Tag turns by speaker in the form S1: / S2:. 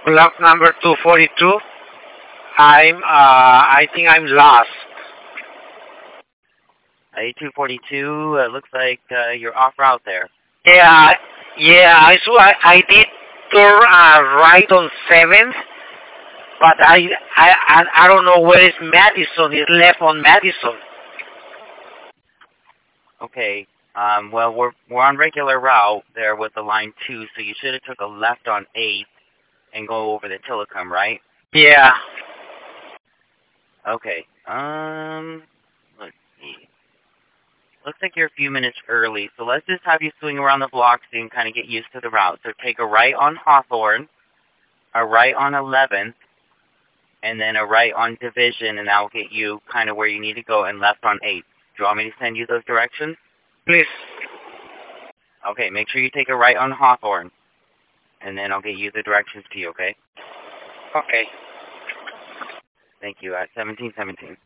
S1: Block number 242. I think I'm lost.
S2: A242, it looks like you're off route there.
S1: Yeah, yeah, I did turn right on 7th, but I don't know where is Madison. It's left on Madison.
S2: Okay. Well, we're on regular route there with the line 2, so you should have took a left on 8th and go over the Tillicum, right?
S1: Yeah.
S2: Okay. Let's see. Looks like you're a few minutes early, so let's just have you swing around the block so you can kind of get used to the route. So take a right on Hawthorne, a right on 11th, and then a right on Division, and that'll get you kind of where you need to go, and left on 8th. Do you want me to send you those directions?
S1: Please.
S2: Okay, make sure you take a right on Hawthorne, and then I'll get you the directions to you, okay?
S1: Okay.
S2: Thank you. At 1717.